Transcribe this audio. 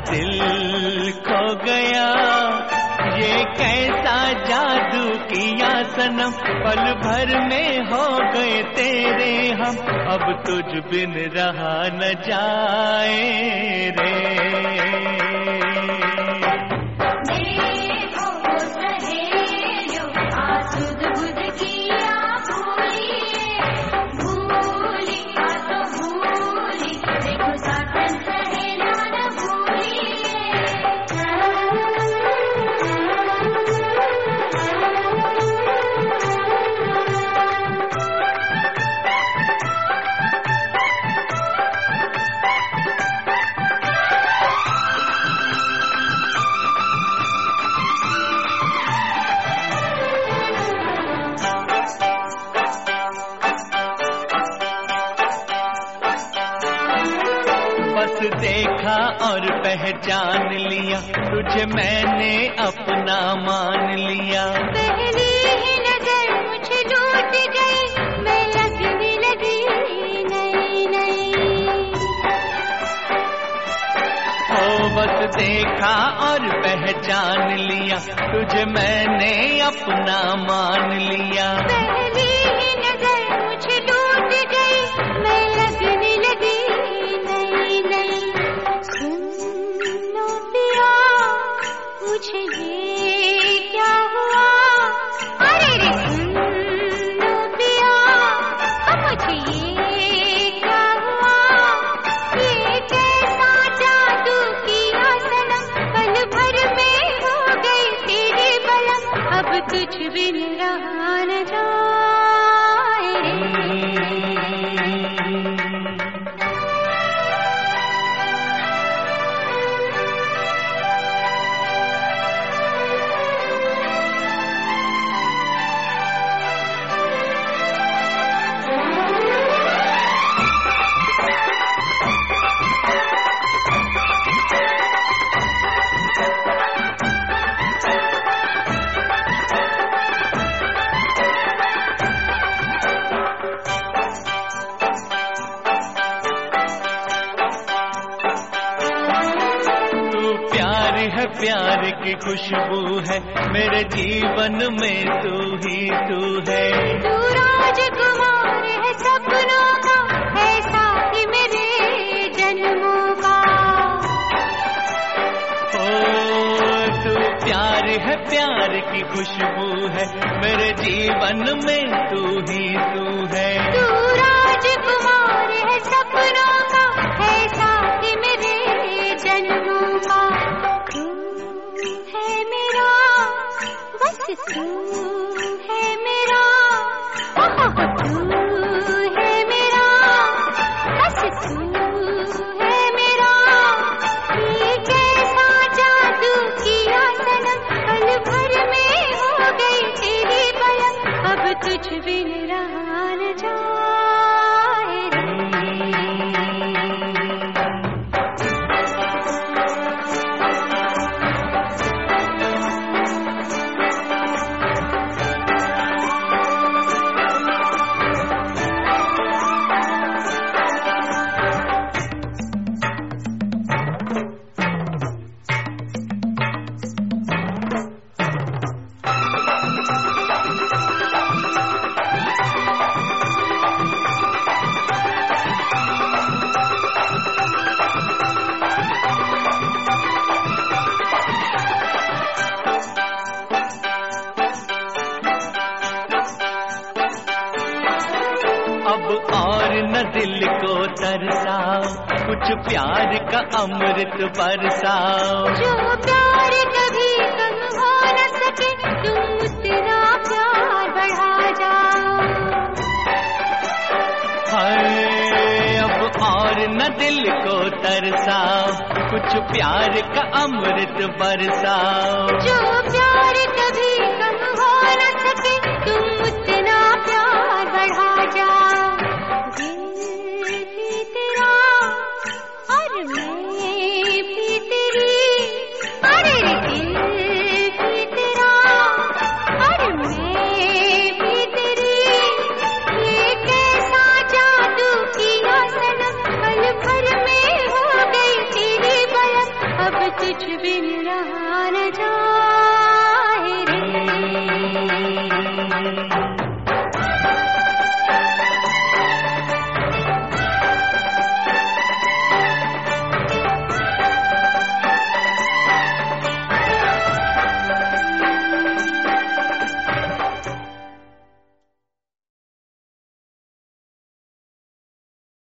दिल खो गया, ये कैसा जादू किया सनम, पल भर में हो गए तेरे हम, अब तुझ बिन रहा न जाए रे। देखा और पहचान लिया, तुझे मैंने अपना मान लिया। पहली ही नजर मुझे लूट गई, मैं लगने लगी नई नई। ओ बस देखा और पहचान लिया, तुझे मैंने अपना मान लिया। पहली ही नजर मुझे लूट गई, मैं लगने लगी नई नई। सुनो पिया, मुझे ये क्या हुआ, अरे रे सुनो पिया, मुझे ये क्या हुआ, ये कैसा जादू किया सनम, पल भर में हो गई तेरी बलम, अब तुझ बिन रहा न जाए रे। प्यार की खुशबू है, मेरे जीवन में तू ही तू है। तू राजकुमार है सपनों का, है साथी मेरे जन्मों का। ओ तू प्यार है, प्यार की खुशबू है, मेरे जीवन में तू ही तू है। तू राजकुमार है सपनों का, है साथी मेरे जन्मों का। तू है मेरा, तू है मेरा, बस तू है मेरा, ये कैसा जादू किया सनम, पल भर में हो गई तेरी बलम, अब तुझ बिन रहा न जाए रे। दिल को तरसाओ, कुछ प्यार का अमृत बरसाओ। जो प्यार कभी कम हो न सके, तुम उतना प्यार बढ़ा जाओ। हाय अब और न दिल को तरसाओ, कुछ प्यार का अमृत बरसाओ। जो